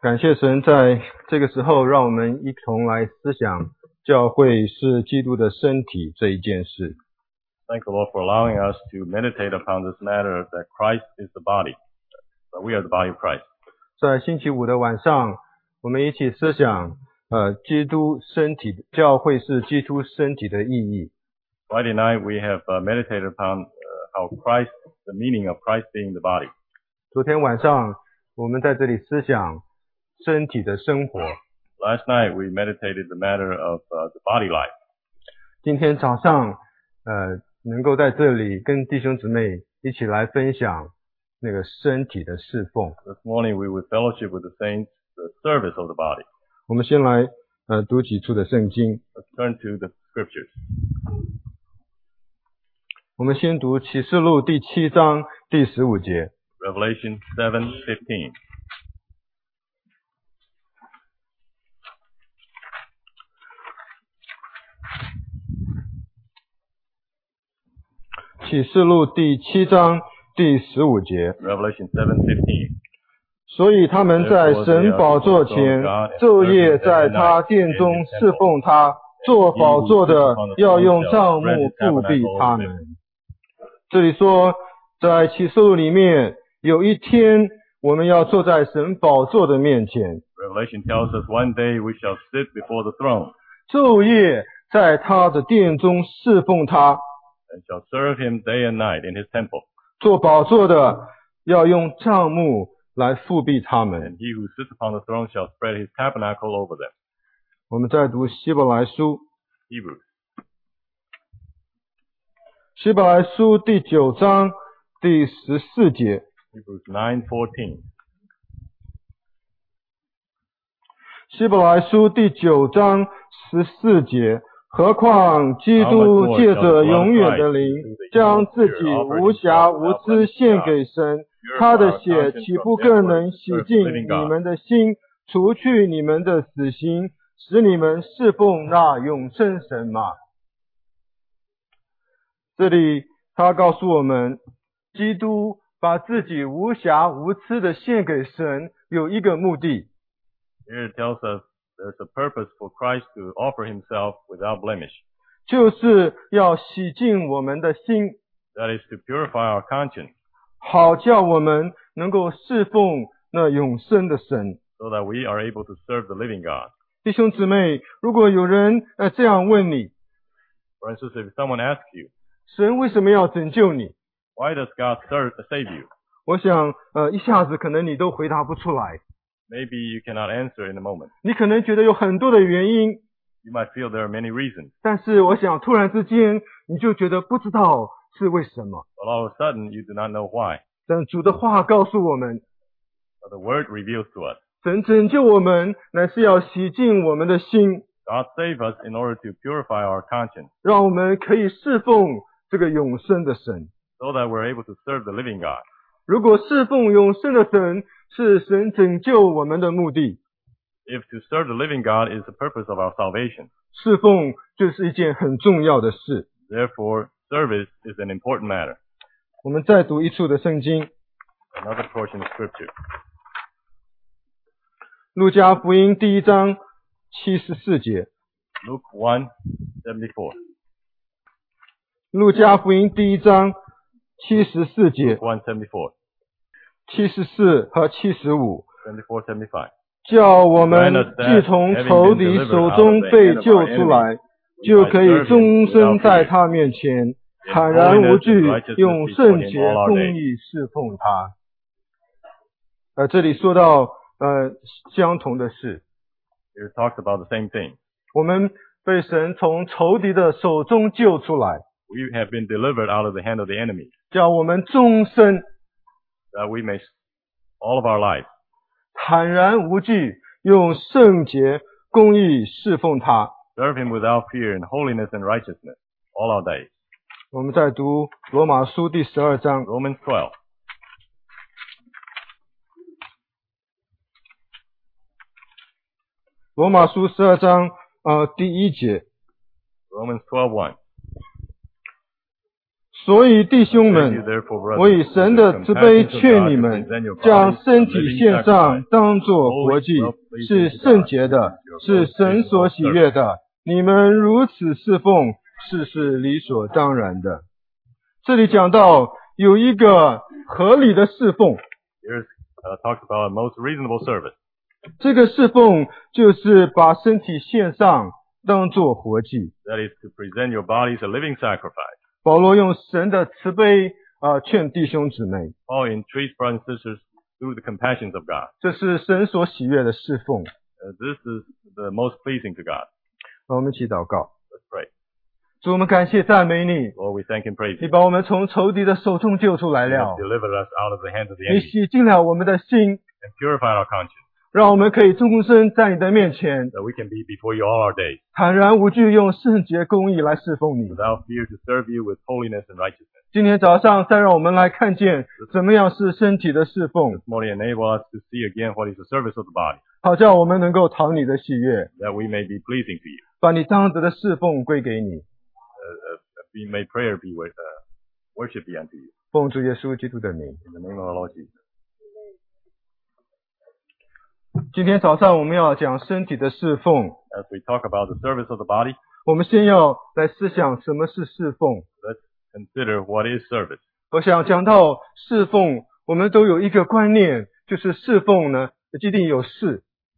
感谢神，在这个时候让我们一同来思想教会是基督的身体这一件事。 Thank the Lord for allowing us to meditate upon this matter that Christ is the body, that we are the body of Christ. 在星期五的晚上，我们一起思想基督身体，教会是基督身体的意义。 Friday night we have meditated upon how Christ, the meaning of Christ being the body. 昨天晚上我们在这里思想身体的生活。 Last night we meditated the matter of the body life. 今天早上能够在这里跟弟兄姊妹一起来分享那个身体的侍奉。 This morning we would fellowship with the saints, the service of the body. 我们先来读几处的圣经。 Let's turn to the scriptures. 我们先读启示录第7章第15节。 Revelation 7:15. 启示录第7章第15节。 Revelation 7:15. 所以他们在神宝座前昼夜在他殿中侍奉他，做宝座的要用帐幕覆庇他们。这里说在启示录里面有一天我们要坐在神宝座的面前， Revelation tells us one day we shall sit before the throne 昼夜在他的殿中侍奉他， and shall serve him day and night in his temple. 做宝座的要用帐幕来覆庇他 And 们。 he who sits upon the throne shall spread his tabernacle over them. 我们再读希伯来书， Hebrews. 希伯来书第9章第14节。 Hebrews 9:14. 希伯来书第9章14节，何况基督借着永远的灵，将自己无瑕无疵献给神，他的血岂不更能洗净你们的心，除去你们的死刑，使你们侍奉那永生神吗？这里他告诉我们，基督把自己无瑕无疵的献给神，有一个目的。 Here it tells us there's a purpose for Christ to offer himself without blemish. 就是要洗净我们的心， That is to purify our conscience 好叫我们能够侍奉那永生的神。 so that we are able to serve the living God. 弟兄姊妹，如果有人这样问你， For instance, if someone asks you, 神为什么要拯救你？ why does God save you? 我想一下子可能你都回答不出来， Maybe you cannot answer in a moment. 你可能觉得有很多的原因， You might feel there are many reasons. 但是我想突然之间你就觉得不知道是为什么。 But all of a sudden, you do not know why. 但主的话告诉我们， But the word reveals to us. 神拯救我们乃是要洗净我们的心， God save us in order to purify our conscience 让我们可以侍奉这个永生的神。 so that we're able to serve the living God. 如果侍奉永生的神是神拯救我们的目的， If to serve the living God is the purpose of our salvation, 侍奉就是一件很重要的事。 therefore service is an important matter. 我们再读一处的圣经， Another portion of scripture. 路加福音第1章74节。 Luke 1:74. 路加福音第1章74节 1:74. ，74和75， 74:75. 叫我们既从仇敌手中被救出来，就可以终身在他面前坦然无惧，用圣洁公义侍奉他。这里说到相同的事， Here it talks about the same thing. 我们被神从仇敌的手中救出来， We have been delivered out of the hand of the enemy, 叫我们终身 that we may, all of our life, 坦然无惧，用圣洁公义侍奉他。 serve him without fear in holiness and righteousness all our days. 我们再读罗马书第12章， Romans 12. 罗马书12章第1节， Romans 12:1. 所以弟兄 Thank you, 们， therefore, 我以 brothers, 神 with 的 the 慈悲 compassions of 劝 God, 你 to 们， present your 将 bodies 身 a 体 living 献上， sacrifice, 当作 holy, 活祭， well-pleasing 是 to 圣 God. 洁 This 的， is your 是 most 神所 reasonable 喜 service. 悦的。你们如此侍奉，是理所当然的。这里讲到有一个合理的侍奉， Here's talks about a most reasonable service. 这个侍奉就是把身体献上，当作活祭。 That is to present your bodies a living sacrifice. 保罗用神的慈悲劝弟兄姊妹， Paul entreats brothers and sisters through the compassions of God. 这是神所喜悦的侍奉。 This is the most pleasing to God. 我们一起祷告。 Let's pray. 主，我们感谢赞美你， Lord, we thank and praise 你 you. 把我们从仇敌的手中救出来 You 了 have，delivered us out of the hands of the 你 enemy 洗净了我们的心， and purified our conscience, 让我们可以终身在你的面前 that we can be before you all our days, 坦然无惧，用圣洁公义来侍奉你。 without fear to serve you with holiness and righteousness. 今天早上再让我们来看见怎么样是身体的侍奉， This morning enable us to see again what is the service of the body, 好叫我们能够讨你的喜悦， that we may be pleasing to you. 把你当值的侍奉归给你。 May prayer be worship be unto you. 奉主耶稣基督的名。 In the name of our Lord Jesus. 今天早上我们要讲身体的侍奉， As we talk about the service of the body, 我们先要来思想什么是侍奉。 let's consider what is service. 我想讲到侍奉，我们都有一个观念，就是侍奉呢，一定有事。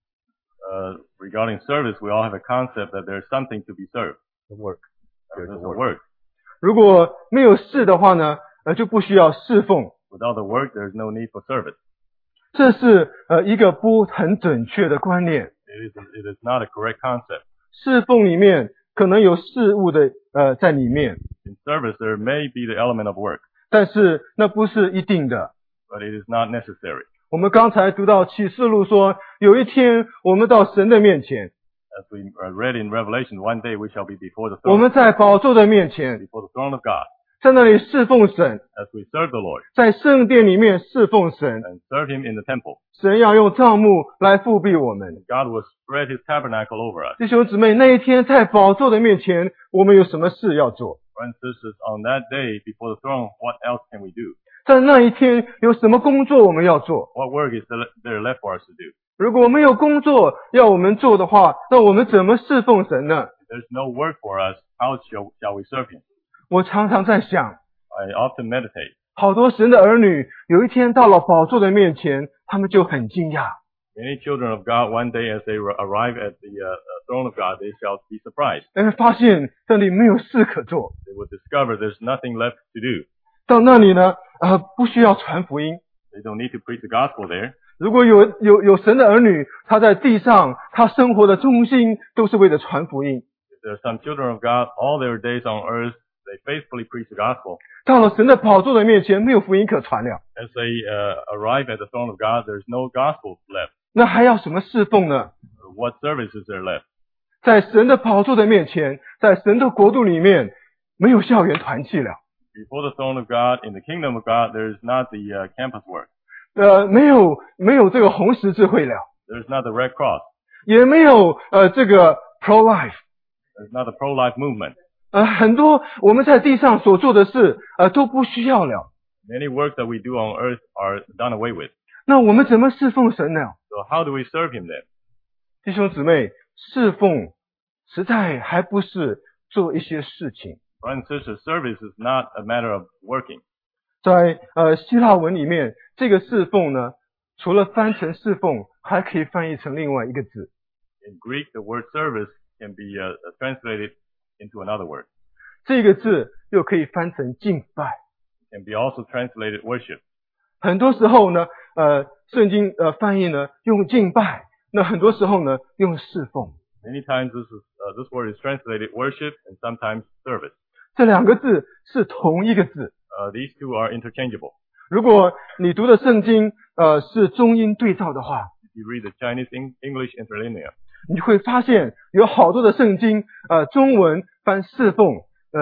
Regarding service, we all have a concept that there's something to be served. The work. There's a work. 如果没有事的话呢，就不需要侍奉。 Without the work, there's no need for service. 这是一个不很准确的观念。 It is not a correct concept. 侍奉里面可能有事物的在里面， In service, there may be the element of work, 但是那不是一定的。 but it is not necessary. 我们刚才读到启示录说，有一天我们到神的面前， As we read in Revelation, one day we shall be before the 我 throne, 们在宝座的面前， before the throne of God, 在那里侍奉神， as we serve the Lord 在圣殿里面侍奉神。 and serve Him in the temple. 神要用帐幕来复庇我们。 God will spread His tabernacle over us. 弟兄姊妹，那一天在宝座的面前，我们有什么事要做？ Brothers and sisters, on that day before the throne, what else can we do? 在那一天有什么工作我们要做？ What work is there left for us to do? 如果没有工作要我们做的话，那我们怎么侍奉神呢？ If there's no work for us, how shall we serve Him? 我常常在想， I often meditate. 好多神的儿女有一天到了宝座的面前，他们就很惊讶。 Many children of God, one day as they arrive at the throne of God, they shall be surprised. 因为发现这里没有事可做， They will discover there's nothing left to do. 到那里呢，不需要传福音。 They don't need to preach the gospel there. 如果有神的儿女，他在地上，他生活的中心都是为了传福音。 If there are some children of God, all their days on earth, they faithfully preach the gospel. 到了神的宝座的面前，没有福音可传了， As they arrive at the throne of God, there's no gospel left. 那还要什么侍奉呢？ What service is there left? 在神的宝座的面前，在神的国度里面，没有校园团契了， Before the throne of God, in the kingdom of God, there is not the campus work. 没有这个红十字会了， There's not the Red Cross. 也没有这个 pro life。 There's not the pro-life movement. 很多我们在地上所做的事，都不需要了。 Many works that we do on earth are done away with. 那我们怎么侍奉神呢？ So how do we serve Him then? 弟兄姊妹，侍奉实在还不是做一些事情。 Brothers and sisters, service is not a matter of working. 在希腊文里面，这个侍奉呢，除了翻成侍奉，还可以翻译成另外一个字。 In Greek, the word service can be translated into another word. 这个字又可以翻成敬拜。 It can be also translated worship. 很多时候呢，圣经翻译呢用敬拜，那很多时候呢用侍奉。 Many times this word is translated worship and sometimes service. 这两个字是同一个字。 These two are interchangeable. 如果你读的圣经是中英对照的话， If you read the Chinese English interlinear, 你会发现有好多的圣经中文翻侍奉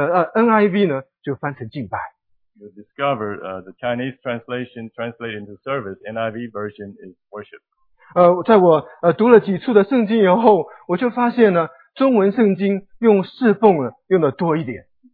，NIV 呢就翻成敬拜。 you discover the Chinese translation translated into service. NIV version is worship. 在我读了几处的圣经以后，我就发现呢，中文圣经用侍奉呢用的多一点。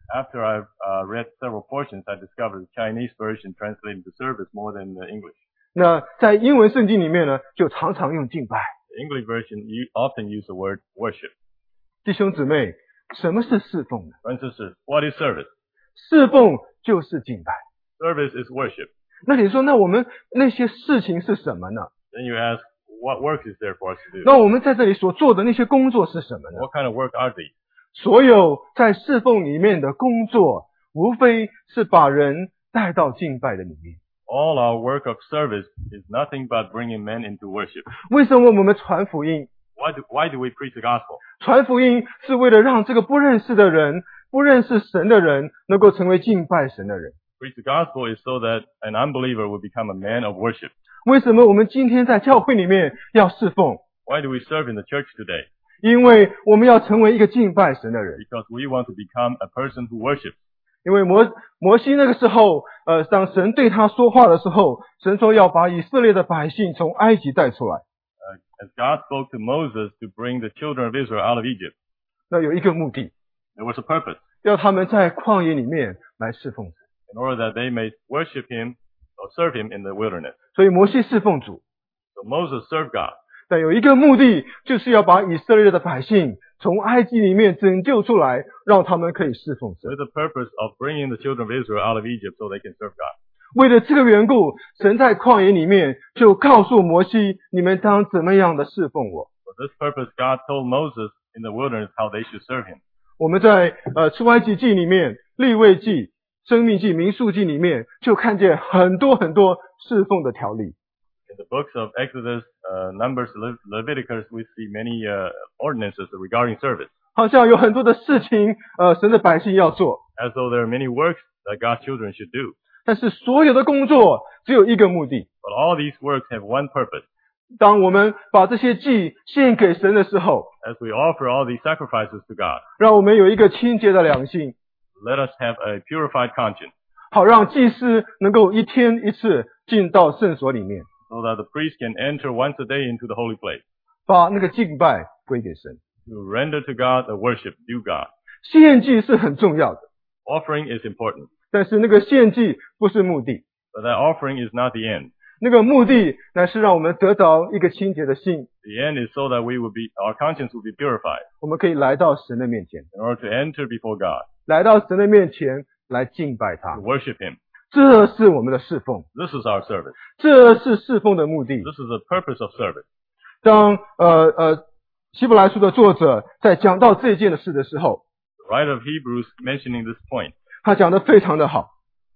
After I've read several portions, I discovered the Chinese version translated the service more than the English. 那在英文圣经里面呢，就常常用敬拜。 The English version often use the word worship. 弟兄姊妹，什么是侍奉呢？ Brothers and sisters, what is service? 侍奉就是敬拜。 Service is worship. 那你说，那我们那些事情是什么呢？ Then you ask, what work is there for us to do? 那我们在这里所做的那些工作是什么呢？ What kind of work are these? 所有在侍奉里面的工作，无非是把人带到敬拜的里面。 All our work of service is nothing but bringing men into worship. 为什么我们传福音？ Why do we preach the gospel? 传福音是为了让这个不认识的人、不认识神的人，能够成为敬拜神的人。 Preach the gospel is so that an unbeliever will become a man of worship. 为什么我们今天在教会里面要侍奉？ Why do we serve in the church today? 因为我们要成为一个敬拜神的人。 Because we want to become a person who worships. 因为摩西那个时候，当神对他说话的时候，神说要把以色列的百姓从埃及带出来。 As God spoke to Moses to bring the children of Israel out of Egypt, 那有一个目的， there was a purpose. 要他们在旷野里面来侍奉神。 In order that they may worship him or serve him in the wilderness. 所以摩西侍奉主， So Moses served God. 但有一个目的，就是要把以色列的百姓从埃及里面拯救出来，让他们可以侍奉神。 With the purpose of bringing the children of Israel out of Egypt so they can serve God. 为了这个缘故，神在旷野里面就告诉摩西：你们当怎么样的侍奉我。 For this purpose, God told Moses in the wilderness how they should serve him. 我们在出埃及记里面、利未记、申命记、民数记里面，就看见很多很多侍奉的条例。 In the books of Exodus, Numbers, Leviticus, we see many ordinances regarding service. 好像有很多的事情，神的百姓要做， As though there are many works that God's children should do. 但是所有的工作只有一个目的。 But all these works have one purpose. 当我们把这些祭献给神的时候， As we offer all these sacrifices to God, 让我们有一个清洁的良心， let us have a purified conscience, 好让祭司能够一天一次进到圣所里面， so that the priest can enter once a day into the holy place, 把那个敬拜归给神。 to render to God the worship due God. 献祭是很重要的， Offering is important, 但是那个献祭不是目的， but that offering is not the end. 那个目的乃是让我们得到一个清洁的心， The end is so that our conscience will be purified 我们可以来到神的面前， in order to enter before God, 来到神的面前来敬拜他 to。worship Him. 这是我们的侍奉， This is our service. 这是侍奉的目的。 This is the purpose of service. 当希伯来书的作者在讲到这件的事的时候， The writer of Hebrews mentioning this point, 他讲得非常的好。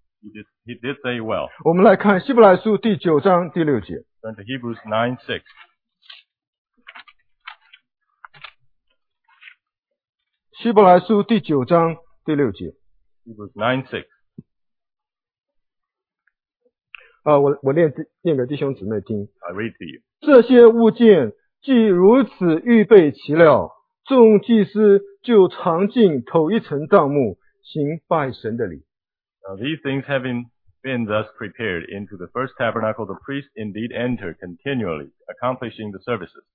he did say well. 我们来看希伯来书第9章第6节。 Turn to Hebrews 9:6. 希伯来书第9章第6节。 Hebrews 9:6. 我念给弟兄姊妹听。 I read to you. 这些物件既如此预备齐了，众祭司就常进头一层帐幕，行拜神的礼。 Now these things having been thus prepared into the first tabernacle, the priest indeed enter continually, accomplishing the services.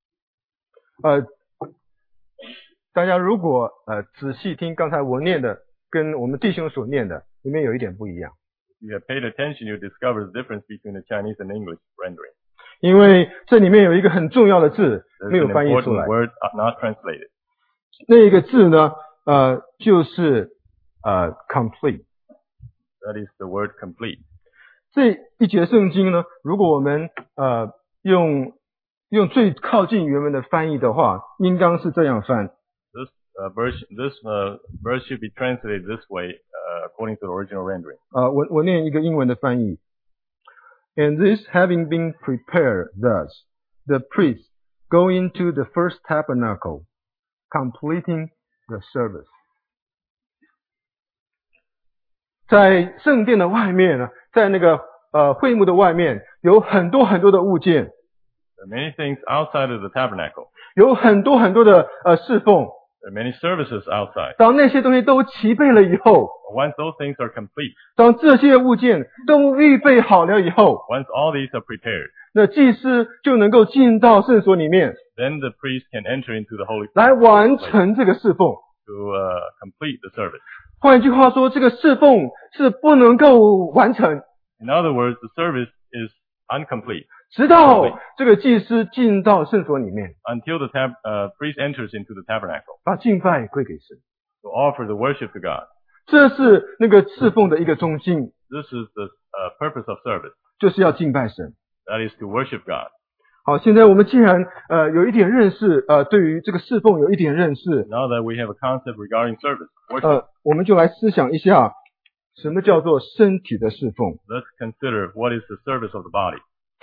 大家如果仔细听刚才我念的，跟我们弟兄所念的，里面有一点不一样。 If you have paid attention, you discover the difference between the Chinese and English rendering. 因为这里面有一个很重要的字 There's 没有 an 翻译出 important 来， word not translated. 那个字呢，就是complete。 That is the word complete. 这一节圣经呢，如果我们用最靠近原文的翻译的话，应当是这样翻。 This verse should be translated this way, according to the original rendering. 我念一个英文的翻译。And this having been prepared thus, the priests go into the first tabernacle, completing the service. 在圣殿的外面呢，在那个会幕的外面，有很多很多的物件， There are many things outside of the tabernacle. 有很多很多的侍奉。 There are many services outside. 当那些东西都齐备了以后， Once those things are complete, 当这些物件都预备好了以后， once all these are prepared, 那祭司就能够进到圣所里面， then the priest can enter into the holy 来 place 完成这个侍奉。 to complete the service. 换句话说，这个侍奉是不能够完成， In other words, the service is incomplete 直到这个祭司进到圣所里面， until the priest enters into the tabernacle 把敬拜归给神。 to offer the worship to God. 这是那个侍奉的一个中心， This is the purpose of service. 就是要敬拜神。 That is to worship God. 好，现在我们既然有一点认识，对于这个侍奉有一点认识， Now that we have a concept regarding service, worship, 我们就来思想一下，什么叫做身体的侍奉？ let's consider what is the service of the body.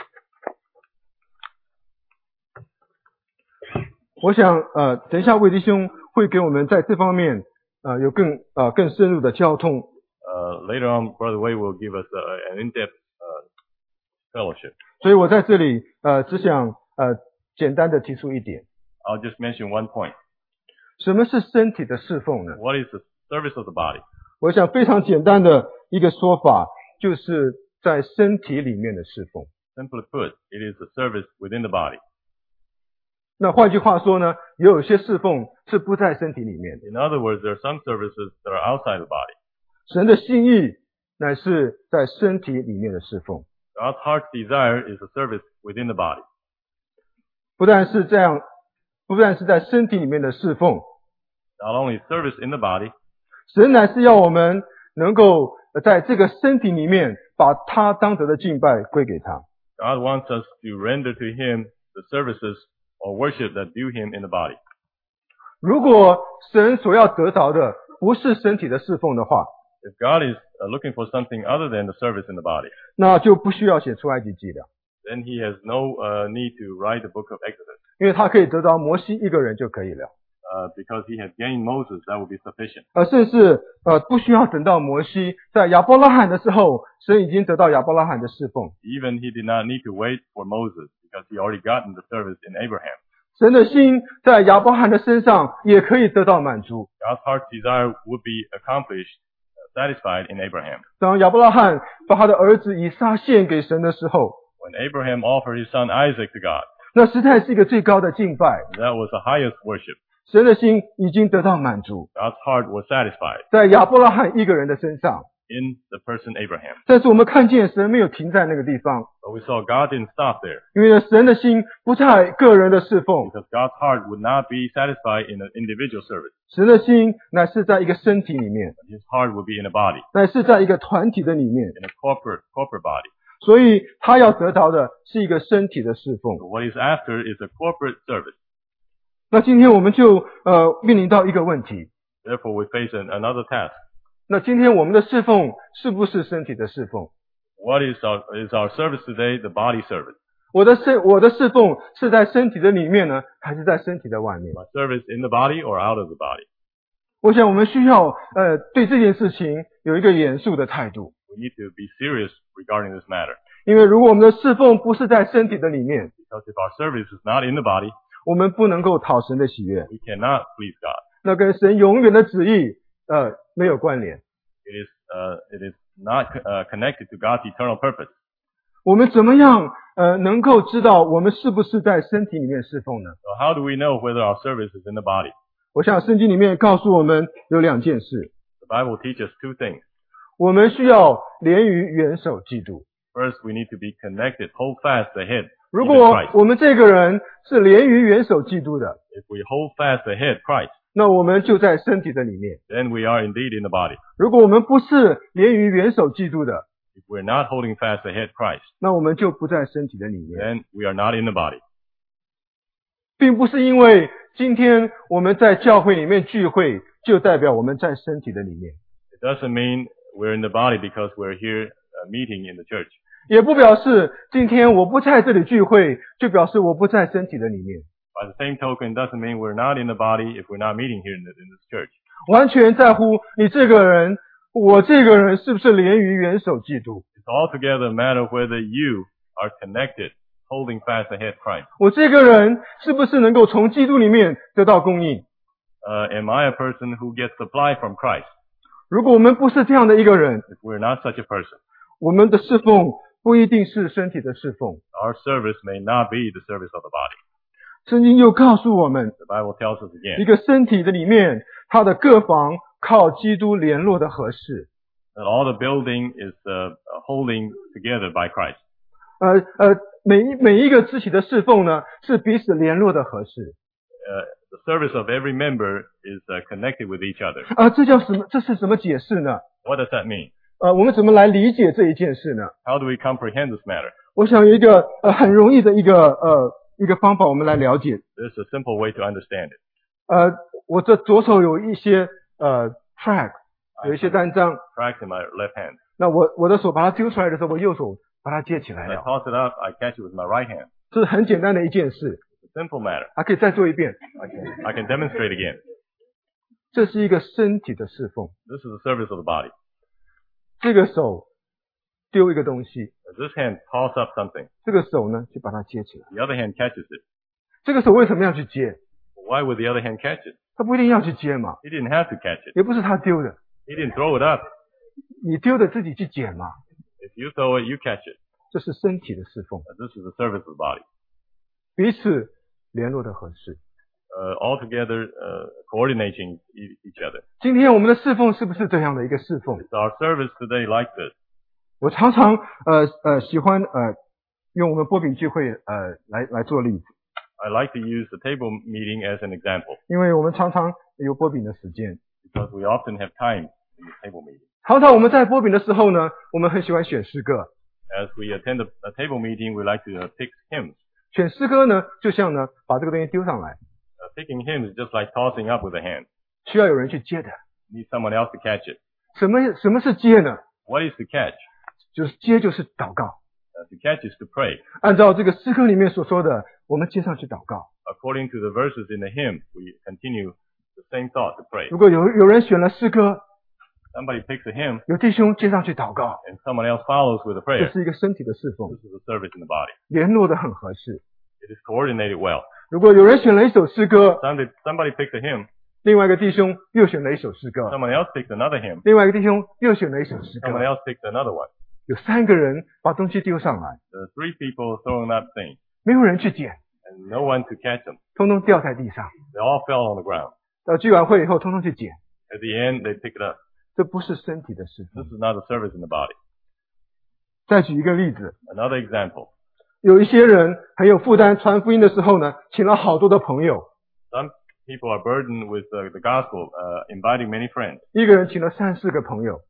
我想等一下魏弟兄会给我们在这方面有更深入的交通。 Later on, Brother Wei will give us an in-depth fellowship. 所以我在这里只想简单的提出一点， I'll just mention one point. 什么是身体的侍奉呢？ What is the service of the body? 我想非常简单的一个说法，就是在身体里面的侍奉。 Simply put, it is the service within the body. 那换句话说呢，也有些侍奉是不在身体里面的。 In other words, there are some services that are outside the body. 神的心意乃是在身体里面的侍奉。 God's heart's desire is a service within the body. 不但是这样，不但是在身体里面的侍奉， Not only service in the body, 神乃是要我们能够在这个身体里面把他当得的敬拜归给他。 God wants us to render to Him the services or worship that due Him in the body. 如果神所要得着的不是身体的侍奉的话， If God is looking for something other than the service in the body, 那就不需要写出埃及记了， then He has no need to write the book of Exodus. 因为他可以得着摩西一个人就可以了， Because He has gained Moses, that would be sufficient. 甚至不需要等到摩西在亚伯拉罕的时候，神已经得到亚伯拉罕的侍奉。 Even He did not need to wait for Moses because He already gotten the service in Abraham. 神的心在亚伯拉罕的身上也可以得到满足。 God's heart's desire would be accomplished, satisfied in Abraham. 当亚伯拉罕把他的儿子以撒献给神的时候， When Abraham offered his son Isaac to God, 那实在是一个最高的敬拜。 that was the highest worship. 神的心已经得到满足， God's heart was satisfied 在亚伯拉罕一个人的身上。 in the person Abraham. 但是我们看见神没有停在那个地方， But we saw God didn't stop there 因为呢，神的心不在个人的侍奉， because God's heart would not be satisfied in an individual service. 神的心乃是在一个身体里面， His heart would be in a body, 乃是在一个团体的里面。 in a corporate body. 所以他要得着的是一个身体的侍奉。 So what he's after is a corporate service. 那今天我们就面临到一个问题， Therefore, we face another task. 那今天我们的侍奉是不是身体的侍奉？ What is our service today? The body service. 我的侍奉是在身体的里面呢，还是在身体的外面？ My service in the body or out of the body? 我想我们需要对这件事情有一个严肃的态度， We need to be serious regarding this matter. 因为如果我们的侍奉不是在身体的里面， Because if our service is not in the body, 我们不能够讨神的喜悦， we cannot please God. 那跟神永远的旨意没有关联。 It is not connected to God's eternal purpose. 我们怎么样能够知道我们是不是在身体里面侍奉呢？ So how do we know whether our service is in the body? 我想圣经里面告诉我们有两件事， The Bible teaches two things. 我们需要连于元首基督。 First, we need to be connected, hold fast the head, 如 even 果 Christ. 我们这个人是连于元首基督的， If we hold fast the head, Christ, 那我们就在身体的里面。 then we are indeed in the body. 如果我们不是连于元首基督的， If we're not holding fast the head, Christ, 那我们就不在身体的里面。 then we are not in the body. 并不是因为今天我们在教会里面聚会，就代表我们在身体的里面， It doesn't mean we're in the body because we're here meeting in the church. 也不表示今天我不在这里聚会，就表示我不在身体的里面。 By the same token, it doesn't mean we're not in the body if we're not meeting here in this church. 完全在乎你这个人，我这个人是不是连于元首基督？ It's altogether a matter of whether you are connected, holding fast the head, Christ. 我这个人是不是能够从基督里面得到供应？ Am I a person who gets supply from Christ? 如果我们不是这样的一个人， If we're not such a person, 我们的侍奉不一定是身体的侍奉。 our service may not be the service of the body. 圣经又告诉我们， The Bible tells us 一 again, 个身体的里面，它的各房靠基督联络的合适。 That all the building is holding together by Christ. 每一个肢体的侍奉呢，是彼此联络的合适。 The service of every member is connected with each other. 这是什么解释呢？ What does that mean? 我们怎么来理解这一件事呢？ How do we comprehend this matter? 我想有一个很容易的一个方法，我们来了解。 There's a simple way to understand it. 我这左手有一些track， 有一些单张。 Track in my left hand. 那我的手把它丢出来的时候，我右手把它接起来 I 了。 toss it up, I catch it with my right hand. 这是很简单的一件事， It's a simple matter. 还可以再做一遍。 I can demonstrate again. 这是一个身体的侍奉。 This is the service of the body. 这个手丢一个东西， This hand toss up something. 这个手呢就把它接起来。 The other hand catches it. 这个手为什么要去接？ Why would the other hand catch it? 他不一定要去接嘛， He didn't have to catch it. 也不是他丢的， He didn't throw it up. 你丢的自己去捡嘛。 If you throw it, you catch it. 这是身体的侍奉， This is the service of the body. 彼此联络的合适。 All together coordinating each other. 今天我们的侍奉是不是这样的一个侍奉？ Is our service today like this? 我常常喜欢用我们波饼聚会来做例子， I like to use the table meeting as an example 因为我们常常有波饼的时间。 because we often have time in the table meeting. 常常我们在波饼的时候呢，我们很喜欢选诗歌。 As we attend a table meeting, we like to pick hymns. 选诗歌呢，就像呢把这个东西丢上来， Picking hymns is just like tossing up with a hand. 需要有人去接的。 You need someone else to catch it. 什么是接呢？ What is to catch? 就是接就是祷告。 To catch is to pray. 按照这个诗歌里面所说的，我们接上去祷告。 According to the verses in the hymn, we continue the same thought to pray. 如果有人选了诗歌， Somebody picks a hymn 有弟兄接上去祷告， and someone else follows with a 这 prayer. 是一个身体的侍奉， This is a service in the body. 联络的很合适。 It is coordinated well. 如果有人选了一首诗歌， Somebody picks a hymn, 另外一个弟兄又选了一首诗歌， someone else picks another hymn, 另外一个弟兄又选了一首诗 someone 歌， else picks another one. 有3个人把东西丢上来， The three people throwing up things 没有人去捡， and no one to catch them. 通通掉在地上。 They all fell on the ground. 到聚完会以后，通通去捡， At the end, they pick it up. 这不是身体的侍奉 This。is not a service in the body. 再举一个例子， Another example. 有一些人很有负担，传福音的时候呢，请了好多的朋友， Some people are burdened with the gospel, inviting many friends. 一个人请了3、4个朋友，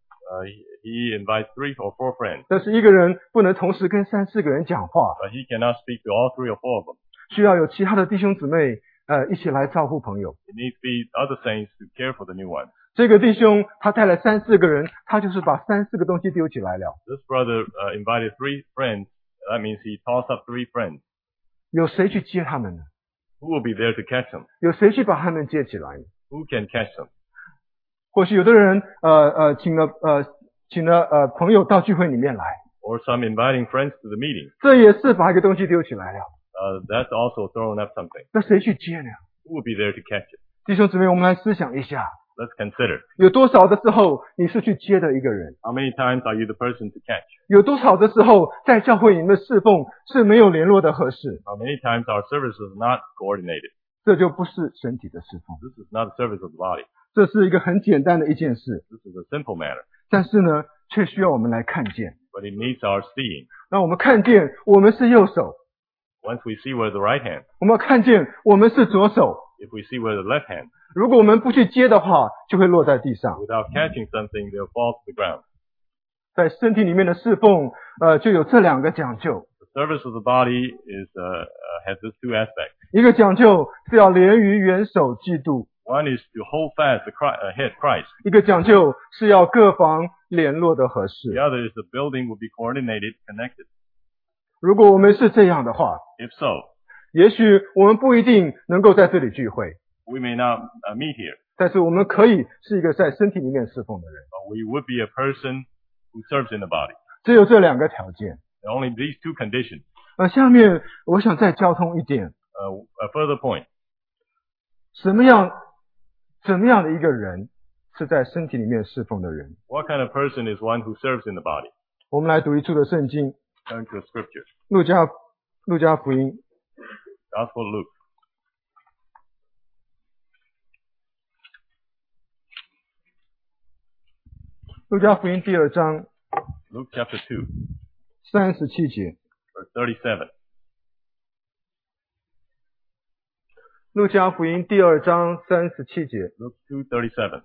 He invites 3 or 4 friends, 但是一个人不能同时跟3、4个人讲话， but he cannot speak to all 3 or 4 of them. 需要有其他的弟兄姊妹一起来照顾朋友。 He needs to be other saints to care for the new ones. 这个弟兄他带了3、4个人，他就是把3、4个东西丢起来了。 This brother invited 3 friends. That means he tossed up 3 friends. 有谁去接他们呢？ Who will be there to catch them? 有谁去把他们接起来呢？ Who can catch them? 或许有的人请了朋友到聚会里面来， Or some inviting friends to the meeting. 这也是把一个东西丢起来了。 That's also throwing up something. 那谁去接呢？ Who will be there to catch it? 弟兄姊妹，我们来思想一下， Let's consider. 有多少的时候你是去接的一个人？ How many times are you the person to catch? 有多少的时候在教会里面的侍奉是没有联络的合适？ How many times our service is not coordinated? 这就不是身体的侍奉， This is not a service of the body. 这是一个很简单的一件事， This is a simple matter. 但是呢，却需要我们来看见。 But it needs our seeing. 让我们看见我们是右手， Once we see we're the right hand, 我们要看见我们是左手。 if we see we're the left hand, 如果我们不去接的话，就会落在地上。 without catching something, they'll fall to the ground. 在身体里面的侍奉，就有这2个讲究。 The service of the body has these 2 aspects. 一个讲究是要连于元首基督， One is to hold fast the head Christ. 一个讲究是要各方联络的合适 The。other is the building will be coordinated, connected. 如果我们是这样的话， If so, 也许我们不一定能够在这里聚会， we may not meet here, 但是我们可以是一个在身体里面侍奉的人。 but we would be a person who serves in the body. 只有这2个条件。 Only these 2 conditions. 下面我想再交通一点， A further point. 怎么样的一个人是在身体里面侍奉的人？ What kind of person is one who serves in the body? 我们来读一处的圣经， Turn to a scripture. 路加福音 Gospel of Luke. 路加福音第2章 Luke chapter 2, 37节。 verse 37. 路加福音第2章37节， Luke 2:37.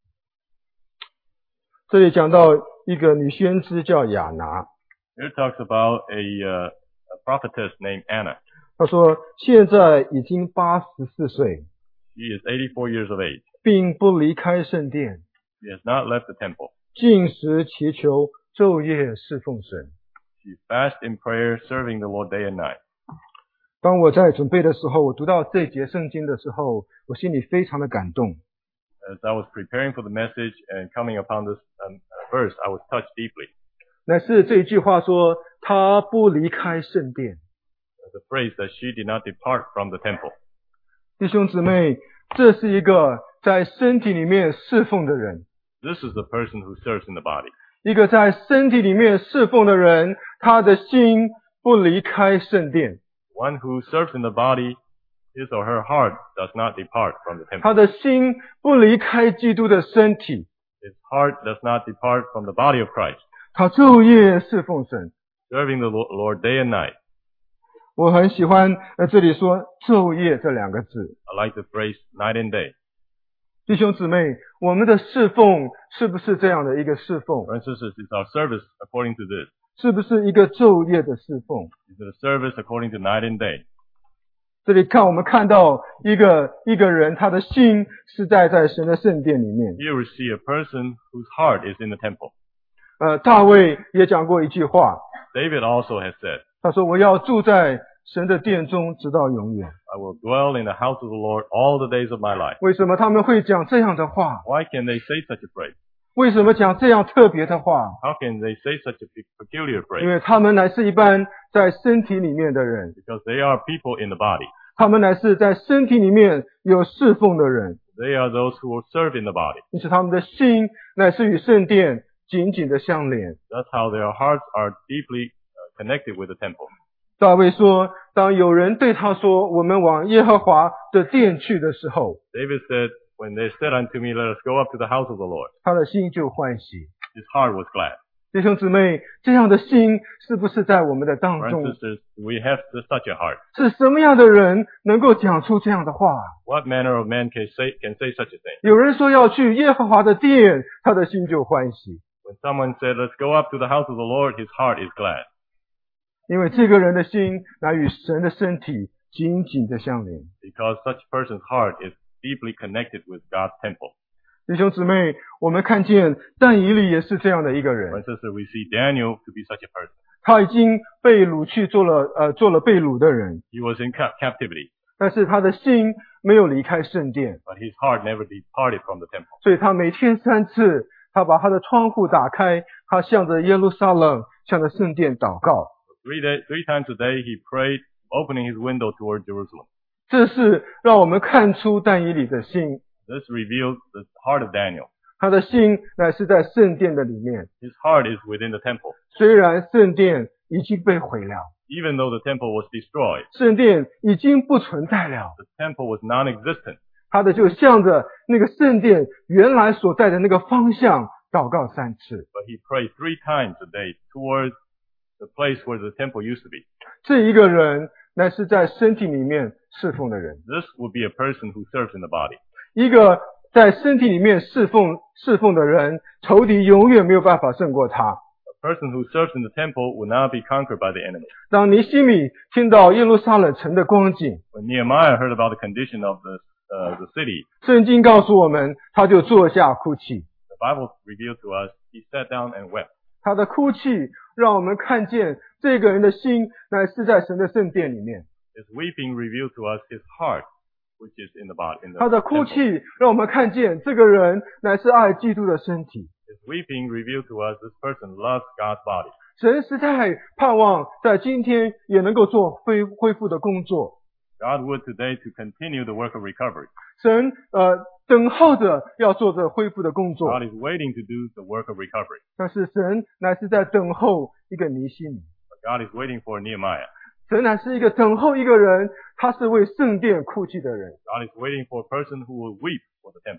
这里讲到一个女先知叫亚拿， Here it talks about a prophetess named Anna. 她说现在已经84岁， She is 84 years of age. 并不离开圣殿， She has not left the temple. 禁食祈求，昼夜侍奉神。 She fasts in prayer, serving the Lord day and night. 当我在准备的时候，我读到这节圣经的时候，我心里非常的感动。 As I was preparing for the message and coming upon this verse, I was touched deeply. 乃是这一句话说，他不离开圣殿。 The phrase that she did not depart from the temple. 弟兄姊妹，这是一个在身体里面侍奉的人。 This is the person who serves in the body. 一个在身体里面侍奉的人，他的心不离开圣殿， One who serves in the body, his or her heart does not depart from the temple. 他的心不离开基督的身体， His heart does not depart from the body of Christ, 他昼夜侍奉神。 serving the Lord day and night. 我很喜欢这里说昼夜这2个字。 I like the phrase night and day. 弟兄姊妹，我们的侍奉是不是这样的一个侍奉？ For instance, is our service according to this? 是不是一个昼夜的侍奉？ Is it a service according to night and day? 这里我们看到一个人，他的心是在神的圣殿里面。 Here we see a person whose heart is in the temple. 大卫也讲过一句话， David also has said, 他说：“我要住在神的殿中，直到永远。” I will dwell in the house of the Lord all the days of my life. 为什么他们会讲这样的话？ Why can they say such a phrase? 为什么讲这样特别的话？ How can they say such a peculiar 因 phrase? 为他们乃是一般在身体里面的人， Because they are people in the body. 他们乃是在身体里面有侍奉的人， They are those who will serve in the body. 因此他们的心乃是与圣殿紧紧的相连。 That's how their hearts are deeply connected with the temple. 大卫说，当有人对他说：“我们往耶和华的殿去”的时候， David said, when they said unto me, let us go up to the house of the Lord, 他的心就欢喜。 his heart was glad. 弟兄姊妹，这样的心是不是在我们的当 Brothers 中？ and sisters, do we have such a heart? 是什么样的人能够讲出这样的话？ What manner of man can say such a thing? 有人说要去耶和华的殿，他的心就欢喜， When someone said, let's go up to the house of the Lord, his heart is glad. 因为这个人的心乃与神的身体紧紧的相连。 Because such a person's heart is deeply connected with God's temple. 弟兄姊妹，我们看见但以理也是这样的一个 For 人， instance, we see Daniel to be such a person. 他已经被掳去做了被掳的人， He was in captivity, 但是他的心没有离开圣殿， but his heart never departed from the temple. 所以他每天3次，他把他的窗户打开，他向着耶路撒冷，向着圣殿祷告。 Three times a day he prayed, opening his window toward Jerusalem. 这是让我们看出但以理的心， This reveals the heart of Daniel. 他的心乃是在圣殿的里面。 His heart is within the temple. 虽然圣殿已经被毁了， Even though the temple was destroyed, 圣殿已经不存在了， the temple was non-existent. 他的就向着那个圣殿原来所在的那个方向祷告3次。 But he prayed 3 times a day towards the place where the temple used to be. 这一个人乃是在身体里面侍奉的人， This would be a person who serves in the body. 一个在身体里面侍奉的人，仇敌永远没有办法胜过他。 A person who serves in the temple will not be conquered by the enemy. 当尼希米听到耶路撒冷城的光景， When Nehemiah heard about the condition of the city, 圣经告诉我们，他就坐下哭泣。 the Bible revealed to us, he sat down and wept. 他的哭泣让我们看见这个人的心乃是在神的圣殿里面。 His weeping revealed to us his heart, which is in the body. 他的哭泣让我们看见这个人乃是爱基督的身体。 His weeping revealed to us this person loves God's body. 神实在盼望在今天也能够做恢复的工作。 God would today to continue the work of recovery. 神等候着要做这恢复的工作， God is waiting to do the work of recovery. 但是神乃是在等候一个尼希米， But God is waiting for Nehemiah. 神乃是一个等候一个人，他是为圣殿哭泣的人。 God is waiting for a person who will weep for the temple.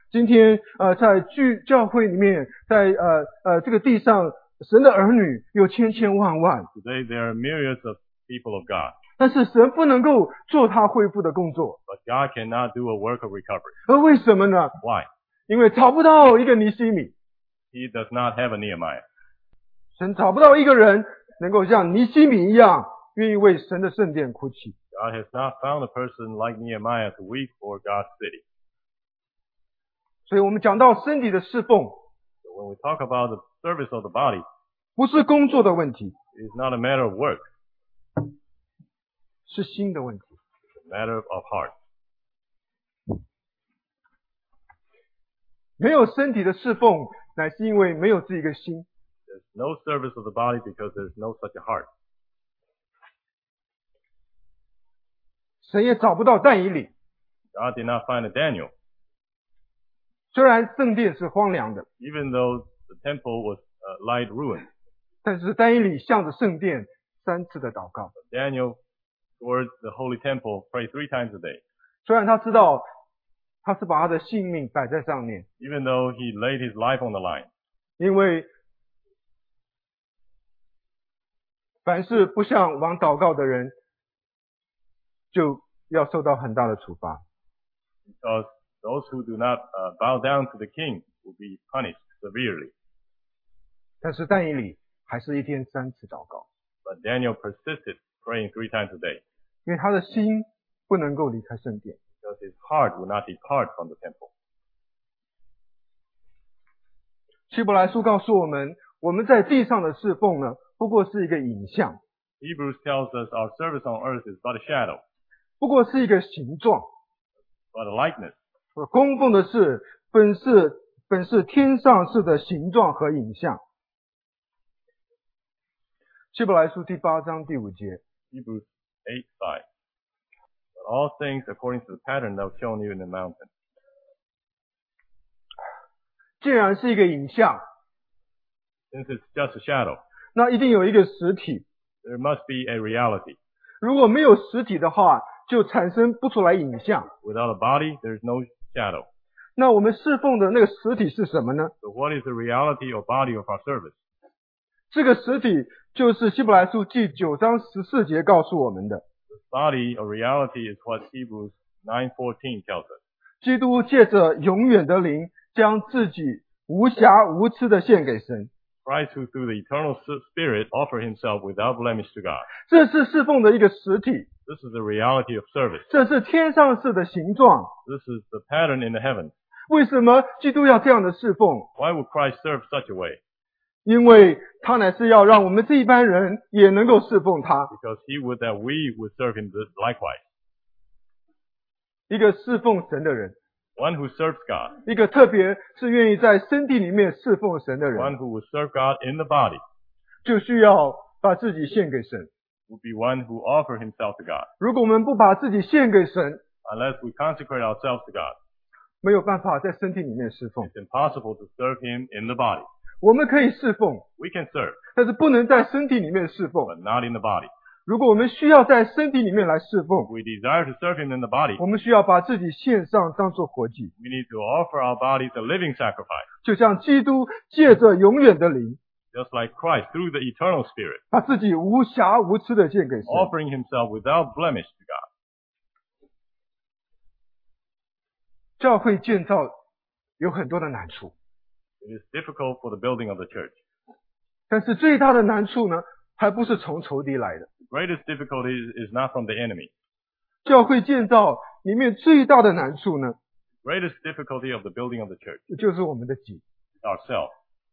今天在教会里面，在这个地上，神的儿女有千千万万。 Today there are myriads of people of God, 但是神不能够做他恢复的工作， but God cannot do a work of recovery. 而为什么呢？ Why? 因为找不到一个尼西米， He does not have a Nehemiah. 神找不到一个人能够像尼西米一样，愿意为神的圣殿哭泣。 God has not found a person like Nehemiah to weep for God's city. 所以我们讲到身体的侍奉， So when we talk about the service of the body, 不是工作的问题， it is not a matter of work, 是心的问题。 it's a matter of heart. 没有身体的侍奉，乃是因为没有这一个心。 There's no service of the body because there's no such a heart. 神也找不到但以理， God did not find a Daniel, 虽然圣殿是荒凉的， even though the temple was lied ruined. 但是但以理向着圣殿3次的祷告。 Daniel, towards the holy temple, prayed 3 times a day. 虽然他知道他是把他的性命摆在上面， Even though he laid his life on the line. 因为凡是不向王祷告的人，就要受到很大的处罚。 Because those who do not bow down to the king will be punished severely. 但是但以理还是一天3次祷告， But Daniel persisted, praying 3 times a day, 因为他的心不能够离开圣殿。 because his heart would not depart from the temple. 希伯来书告诉我们，我们在地上的侍奉呢，不过是一个影像， Hebrews tells us our service on earth is but a shadow, 不过是一个形状。 but a likeness. 供奉的是本是天上式的形状和影像。希伯来书第8章第5节， Hebrews 8:5. But all things according to the pattern that was shown you in the mountain. 既然是一个影像， Since it's just a shadow, 那一定有一个实体。 there must be a reality. 如果没有实体的话，就产生不出来影像。 Without a body, there's no shadow. 那我们侍奉的那个实体是什么呢？ So what is the reality or body of our service? 这个实体就是希伯来书第9章14节告诉我们的， This body or reality is what Hebrews 9:14 tells us. 基督借着永远的灵，将自己无瑕无疵的献给神。 Christ who through the eternal Spirit offered himself without blemish to God. 这是侍奉的一个实体， This is the reality of service. 这是天上式的形状。 This is the pattern in the heavens. 为什么基督要这样的侍奉？ Why would Christ serve such a way? 因为他乃是要让我们这一般人也能够侍奉他。 Because he would that we would serve him likewise. 一个侍奉神的人， One who serves God. 一个特别是愿意在身体里面侍奉神的 One 人， who would serve God in the body 就需要把自己献给神。 would be one who offered himself to God. 如果我们不把自己献给神， Unless we consecrate ourselves to God, 没有办法在身体里面侍奉。 it's impossible to serve him in the body. 我们可以侍奉， We can serve, 但是不能在身体里面侍奉。 but not in the body. 如果我们需要在身体里面来侍奉 If，we desire to serve him in the body, 我们需要把自己献上当作活祭， we need to offer our bodies a living sacrifice, 就像基督借着永远的灵， just like Christ through the eternal Spirit, 把自己无瑕无疵的献给神。 offering himself without blemish to God. 教会建造有很多的难处， It is difficult for the building of the church. 但是最大的难处呢，还不是从仇敌来的。 The greatest difficulty is not from the enemy. 教会建造里面最大的难处呢， The greatest difficulty of the building of the church 就是我们的己。 is ourselves.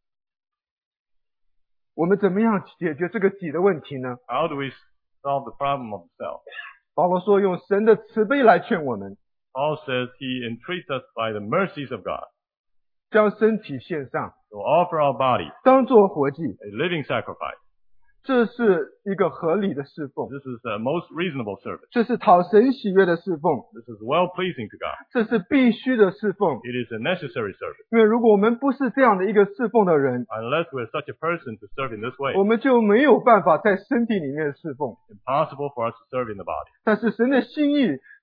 我们怎么样解决这个己的问题呢？ How do we solve the problem of the self? 保罗说，用神的慈悲来劝我们， Paul says he entreats us by the mercies of God 将身体献上， to offer our bodies 当作活祭， a living sacrifice. 这是一个合理的侍奉， This is the most reasonable service. 这是讨神喜悦的侍奉， This is well pleasing to God. 这是必须的侍奉。 It is a necessary service. 因为如果我们不是这样的一个侍奉的人， Unless we're such a person to serve in this way, 我们就没有办法在身体里面侍奉。 impossible for us to serve in the body. 但是神的心意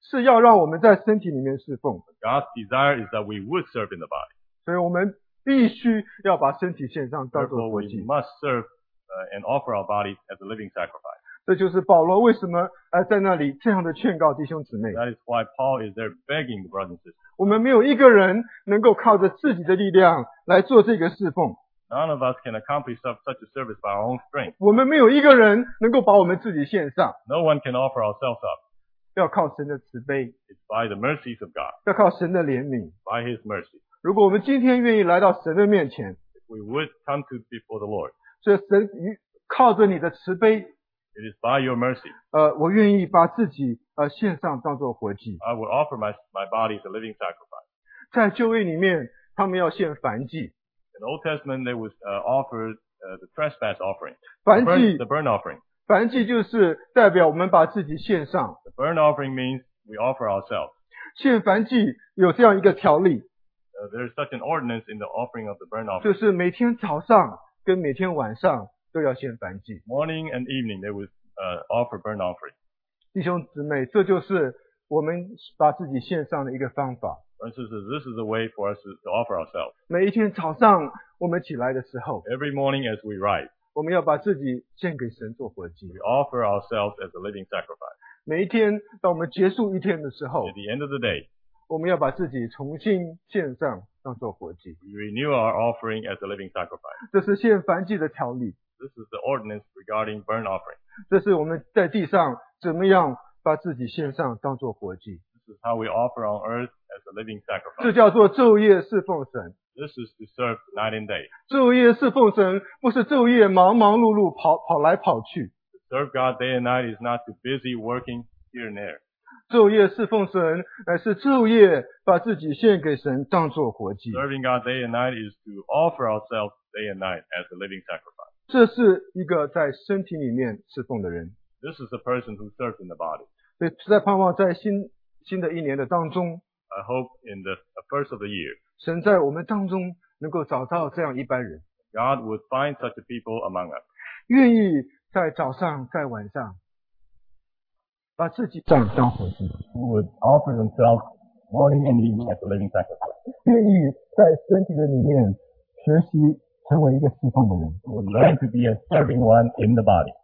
是要让我们在身体里面侍奉。 God's desire is that we would serve in the body. 所以我们必须要把身体献上，当作 Therefore, 活 we 祭。 must serve and offer our bodies as a living sacrifice. 这就是保罗为什么在那里这样的劝告弟兄姊妹。 That is why Paul is there begging the brothers and sisters. 我们没有一个人能够靠着自己的力量来做这个侍奉， None of us can accomplish such a service by our own strength. 我们没有一个人能够把我们自己献上， No one can offer ourselves up. 要靠神的慈悲， It's by the mercies of God, 要靠神的怜悯。 by His mercy. 如果我们今天愿意来到神的面前， If we would come to before the Lord, 所以神靠着你的慈悲， it is by your mercy. 我愿意把自己献上当作活祭。 I would offer my body as a living sacrifice. 在旧约里面，他们要献燔祭， In the Old Testament, they would offer the trespass offering, 燔祭 the burnt offering. 燔祭就是代表我们把自己献上。 The burnt offering means we offer ourselves. 献燔祭有这样一个条例， There is such an ordinance in the offering of the burnt 就 offering. 是每天早上跟每天晚上都要献燔祭。 Morning and evening, they would offer burnt offering. 弟兄姊妹，这就是我们把自己献上的一个方法。 For instance, this is a way for us to offer ourselves. 每一天早上我们起来的时候， Every morning as we rise, 我们要把自己献给神做活祭。 we offer ourselves as a living sacrifice. 每一天当我们结束一天的时候 At，the end of the day, 我们要把自己重新献上当做活祭。 we renew our offering as a living sacrifice. 这是献燔祭的条例， This is the ordinance regarding burnt offering. 这是我们在地上怎么样把自己献上当做活祭。 This is how we offer on earth as a living 这 sacrifice. 叫做昼夜侍奉神。 This is to serve night and day. 昼夜侍奉神，不是昼夜忙忙碌碌跑来跑去。 To serve God day and night is not too busy working here and there. 昼夜侍奉神，乃是昼夜把自己献给神，当作活祭。 Serving God day and night is to offer ourselves day and night as a living sacrifice. 这是一个在身体里面侍奉的人。 This is a person who serves in the body. 所以实在盼望在新的一年的当中， I hope in the first of the year, 神在我们当中能够找到这样一般人， God would find such a people among us, 愿意在早上在晚上把自己当活祭， who would offer themselves morning and evening as a living sacrifice, 愿意在身体的里面学习成为一个侍奉的人。 who would learn to be a serving one in the body.